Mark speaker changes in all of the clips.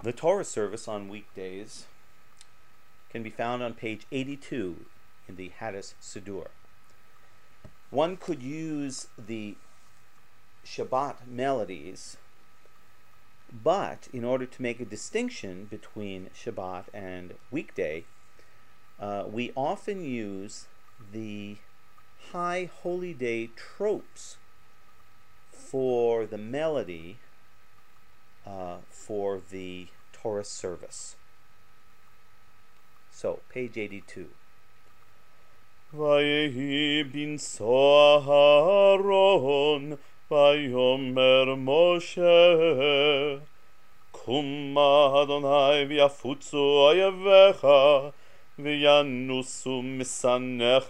Speaker 1: The Torah service on weekdays can be found on page 82 in the Hadis Siddur. One could use the Shabbat melodies, but in order to make a distinction between Shabbat and weekday, we often use the High Holy Day tropes for the melody for the Torah service. So, page 82.
Speaker 2: ויהי בנשוא אהרון, ויאמר משה, קומה אדוני ויפוצו אויביך, וינוסו משנאיך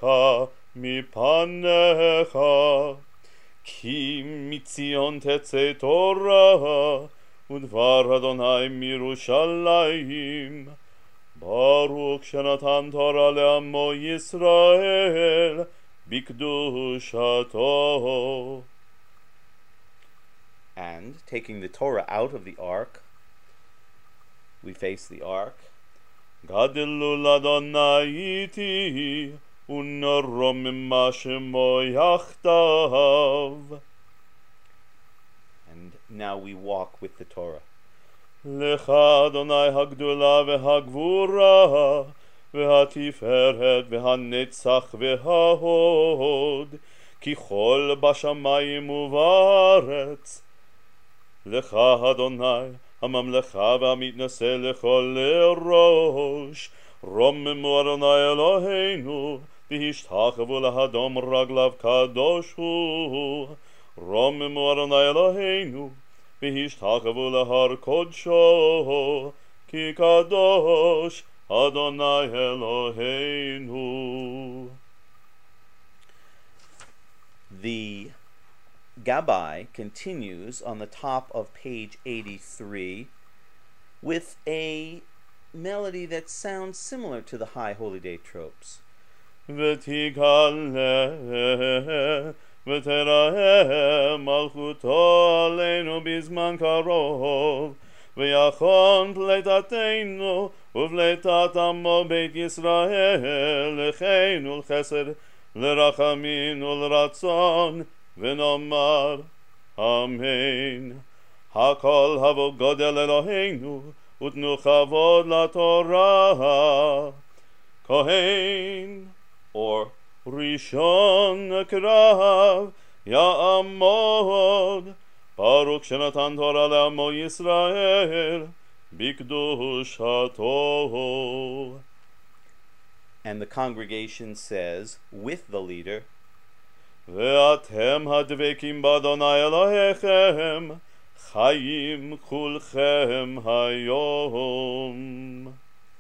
Speaker 2: מפניך, כי מציון תצא תורה, ודבר אדוני מירושלים. ברוך שנתן תורה לעמו ישראל בקדושתו.
Speaker 1: And taking the Torah out of the ark, we face the ark.
Speaker 2: גדלו לאדוני איתי, ונרוממה שמו יחדיו.
Speaker 1: And now we walk with the Torah.
Speaker 2: לך אדוני הגדולה והגבורה, והתפארת והנצח וההוד, כי כל בשמיים ובארץ. לך אדוני הממלכה והמתנשא לכל לראש, רוממו אדוני אלוהינו, והשתחוו להדום רגליו קדוש הוא. רוממו אדוני אלוהינו, והשתחוו להר קודשו, כי קדוש אדוני אלוהינו.
Speaker 1: The Gabbai continues on the top of page 83 with a melody that sounds similar to the High Holy Day tropes.
Speaker 2: ותגלה ותראה מלכותו עלינו בזמן קרוב, ויחון פליטתנו ופליטת עמו בית ישראל, לכנו לחסד לרחמים ולרצון, ונאמר אמן. הכל הבו גודל אלוהינו, ותנו כבוד לתורה. כהן
Speaker 1: Or
Speaker 2: ראשון הקרב יעמוד, ברוך שנתן תורה לעמו ישראל בקדושתו.
Speaker 1: and the congregation says with the leader,
Speaker 2: ואתם הדבקים באדוני אלוהיכם, חיים כולכם היום.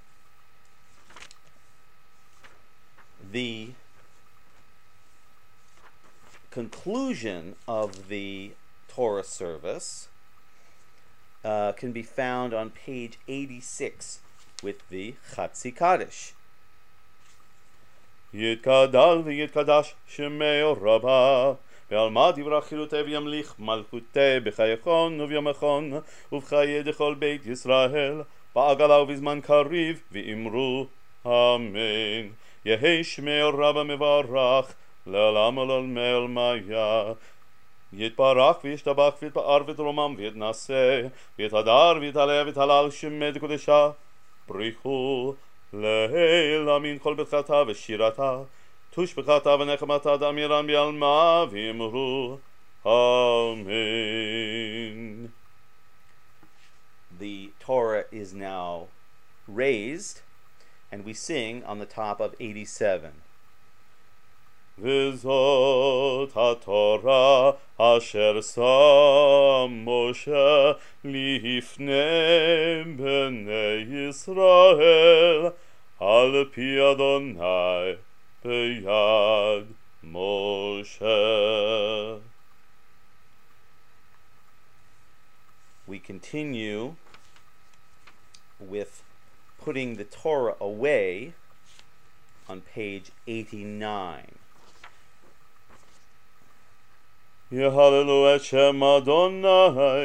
Speaker 1: The conclusion of the Torah service can be found on page 86 with the Chatzi Kaddish.
Speaker 2: יתגדל ויתקדש שמי רבה, ועלמא דברה חילותי וימליך מלכותי בחייכון וביומכון ובחיי דכל בית ישראל בעגלה ובזמן קריב, ואמרו אמן. יהי שמי רבה מברך לעולם ולעולמי. יתברך וישתבח ויתפאר ויתרומם ויתנשא ויתהדר ויתעלה ויתהלל שמי דקודשה. בריחו לעילה מן כל ברכתה ושירתה, תושבחתה ונחמתה דאמירן בעלמא, ואמרו אמן.
Speaker 1: The Torah is now raised, and we sing on the top of 87.
Speaker 2: וזאת התורה אשר שם משה לפני בני ישראל, על פי אדוני ביד משה.
Speaker 1: We continue with putting the Torah away on page 89.
Speaker 2: יהללו את שם אדוני,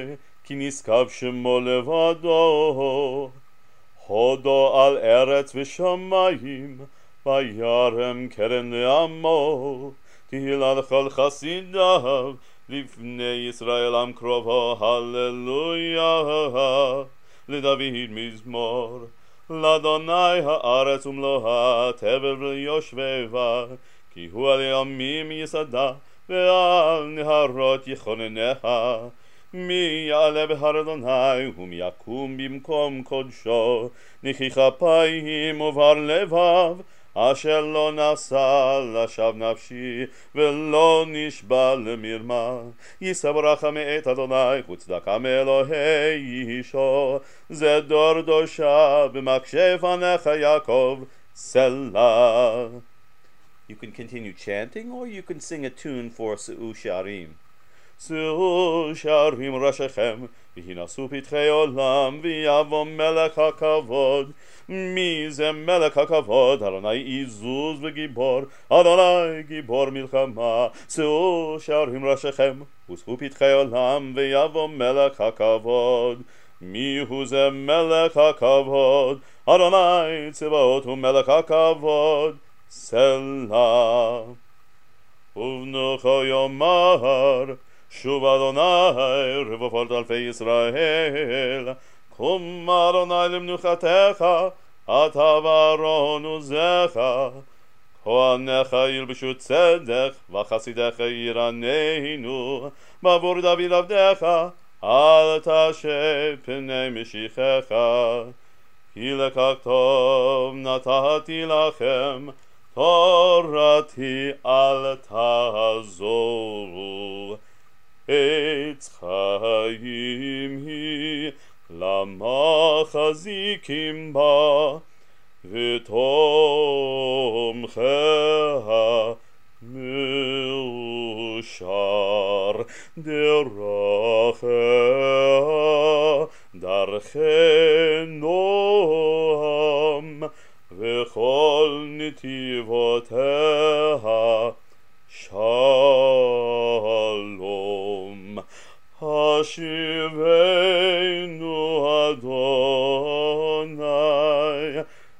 Speaker 2: כי נשגב שמו לבדו. הודו על ארץ ושמיים, וירם קרן לעמו. תהילה לכל חסידיו, לפני ישראל עם קרובו, הללויה. לדוד מזמור, לאדוני הארץ ומלואה, תבל ויושביה, כי הוא על ימים יסדה, ועל נהרות יכונניה. מי יעלה בהר אדוני, ומי יקום במקום קודשו, נקי כפיים ובר לבב, אשר לא נשא לשווא נפשי, ולא נשבע למרמה. יישא ברכה מאת אדוני, וצדקה מאלוהי אישו. זה דור דורשה, במקשי פניך יעקב, סלה.
Speaker 1: You can continue chanting, or you can sing a tune for Se'u Sharim.
Speaker 2: שאו שערים ראשיכם, והינשאו פתחי עולם, ויבוא מלך הכבוד. מי זה מלך הכבוד? אדוני עזוז וגיבור, אדוני גיבור מלחמה. שאו שערים ראשיכם, ושאו פתחי עולם, ויבוא מלך הכבוד. מי הוא זה מלך הכבוד? אדוני צבאות הוא מלך הכבוד, סלה. ובנוכו יאמר, שוב אדוני רבבות אלפי ישראל, קום אדוני למנוחתך, אתה ואהרון עוזך. כהניך ילבשו צדק, וחסידיך ירננו. בעבור דוד עבדך, אל תשב פני משיחך. כי לכך טוב נתתי לכם, תורתי אל תעזורו. עץ חיים היא, למה חזיקים בה, ותומכיה מאושר. דרכיה דרכי נועם, וכל נתיבותיה שלום. השיבנו אדוני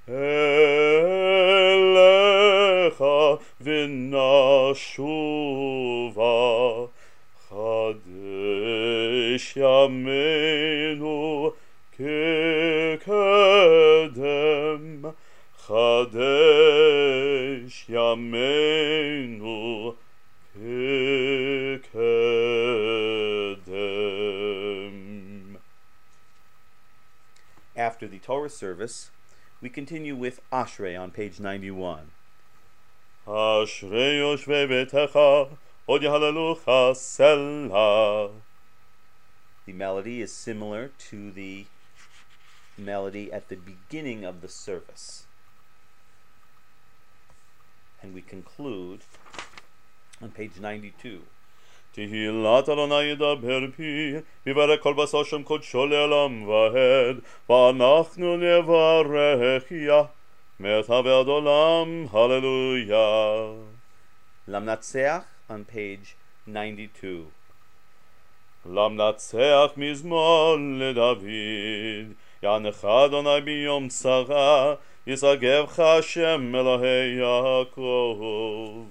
Speaker 2: אליך ונשובה. חדש ימינו כקדם, חדש ימינו כקדם.
Speaker 1: After the Torah service, we continue with Ashrei on page 91.
Speaker 2: אשרי יושבי ביתך, עוד יהללוך סלה.
Speaker 1: The melody is similar to the melody at the beginning of the service. And we conclude on page 92.
Speaker 2: תהילת אדוני ידבר פי, יברך כל בשר שם קודשו לעולם ועד, ואנחנו נברך יה, מעתה ועד עולם, הללויה.
Speaker 1: Lamnatseach on page 92.
Speaker 2: למנצח מזמור לדוד, יענך אדוני ביום צרה, ישגבך השם אלוהי יעקב.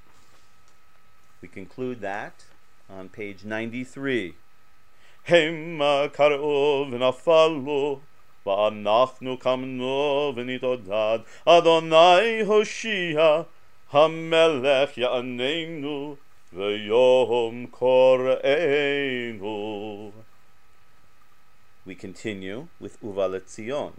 Speaker 1: We conclude that on page 93.
Speaker 2: המה קראו ונפלו, ואנחנו קמנו ונתעודד. אדוני הושיע, המלך יעננו, ויום קוראנו.
Speaker 1: We continue with Uva Letzion.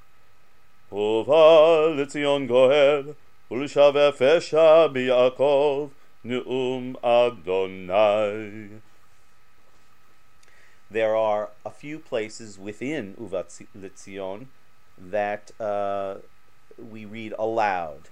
Speaker 2: ובא לציון גואל, ולשווה פשע ביעקב, נאום אדוני.
Speaker 1: There are a few places within Uva Letzion that we read aloud,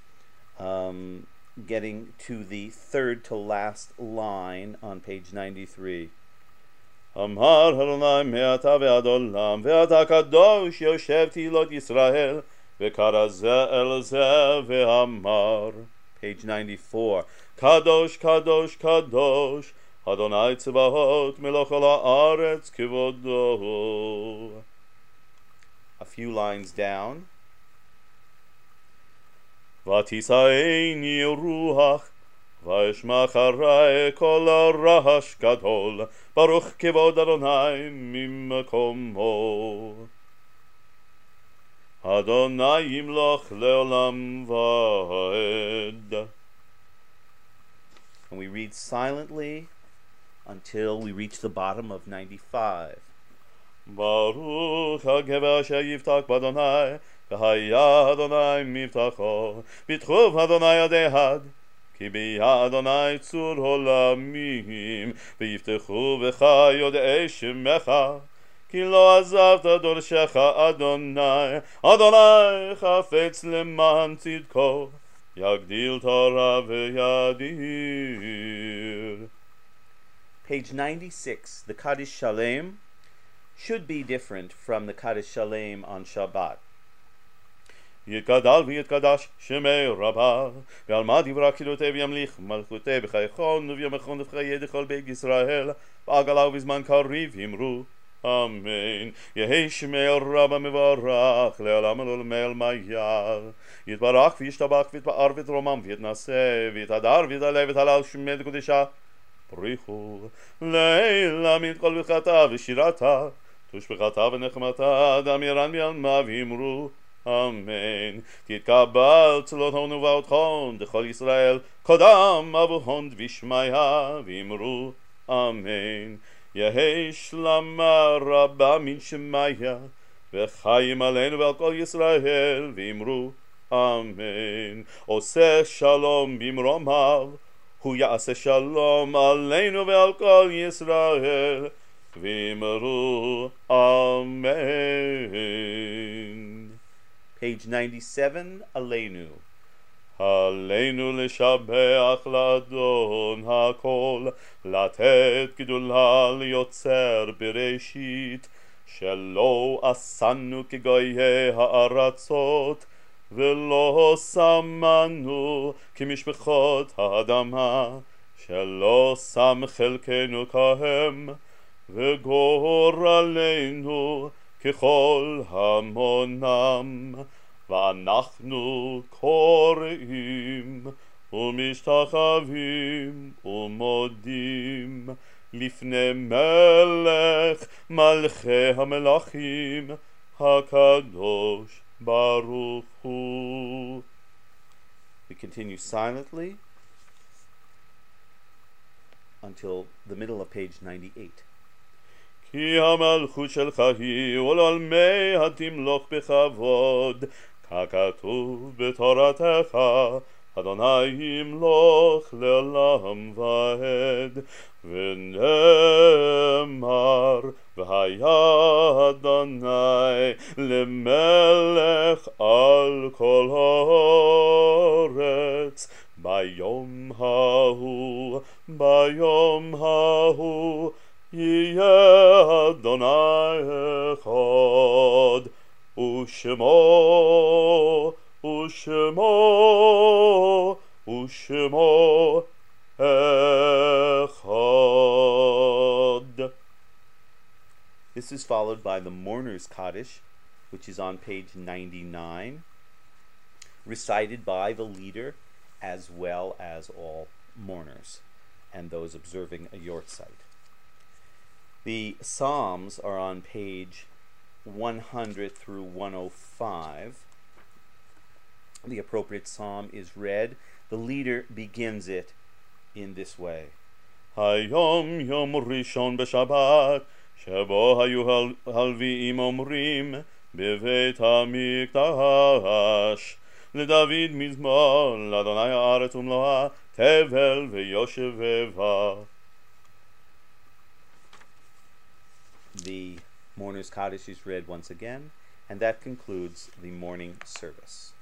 Speaker 1: getting to the third to last line on page 93.
Speaker 2: אמר אדוני מעתה ועד עולם, ואתה קדוש יושב תהילות ישראל, וקרא זה אל זה ואמר.
Speaker 1: Page 94.
Speaker 2: קדוש קדוש קדוש, Adonai Tzvahot melech al haaretz kivodo.
Speaker 1: A few lines down.
Speaker 2: Vatisaeni ruach vayishma acharei kol harash gadol Baruch kivod Adonai mimakomo Adonai yimloch leolam vaed.
Speaker 1: And we read silently until we reach the bottom of 95.
Speaker 2: Baruch HaGever asher yiftach b'Adonai v'haya Adonai mivtacho b'tchuv Adonai adehad ki b'yad Adonai tzur holamim v'yiftechu v'cha yodei shemecha ki lo azavta dorshecha Adonai Adonai chafetz leman tzidko yagdil Torah v'yadir.
Speaker 1: Page 96, the Kaddish Shalem should be different from the Kaddish Shalem on Shabbat.
Speaker 2: יתגדל ויתקדש שמי רבה ועל מה דברה קדותי וימליך מלכותי בחייכון ובימכון ובחיי דכל בית ישראל בעגלה ובזמן קריב אמרו אמן. יהי שמי רבה מברך לעולם ולעולמי עלמיה יתברך וישתבח ויתפאר ויתרומם ויתנשא ויתהדר ויתעלה ויתהלל שמי דקודשה בריחו לילה מתכל ברכתה ושירתה תושבחתה ונחמתה דמירן בעלמה ואמרו אמן. תתקבל צלותון ובאותכון דכל ישראל קודם אבוהון דבישמיה ואמרו אמן. יהי שלמה רבה מן שמיה וחיים עלינו ועל כל ישראל ואמרו אמן. עושה שלום במרומיו הוא יעשה שלום עלינו ועל כל ישראל ואמרו אמן.
Speaker 1: Page 97, Aleinu.
Speaker 2: עלינו לשבח לאדון הכל לתת גדולה ליוצר בראשית שלא עשנו כגויי הארצות ולא שמנו כמשפחות האדמה שלא שם חלקנו כהם וגורלנו ככל המונם ואנחנו קוראים ומשתחווים ומודים לפני מלך מלכי המלכים הקדוש ברוך הוא.
Speaker 1: We continue silently until the middle of page 98.
Speaker 2: כי המלכות שלך היא ולעולמי התמלוך בכבוד ככתוב בתורתך אדוני ימלוך לעולם ועד ונאמר והיה אדוני למלך על כל הארץ ביום ההוא יהיה אדוני אחד ושמו אחד.
Speaker 1: This is followed by the Mourner's Kaddish, which is on page 99, recited by the leader as well as all mourners and those observing a yortzeit. The Psalms are on page 100 through 105. The appropriate psalm is read. The leader begins it in this way.
Speaker 2: היום יום ראשון בשבת שבו היו הלוויים אומרים בבית המקדש לדוד מזמור לאדוני הארץ ומלואה תבל ויושבי בה.
Speaker 1: The Mourner's Kaddish is read once again, and that concludes the morning service.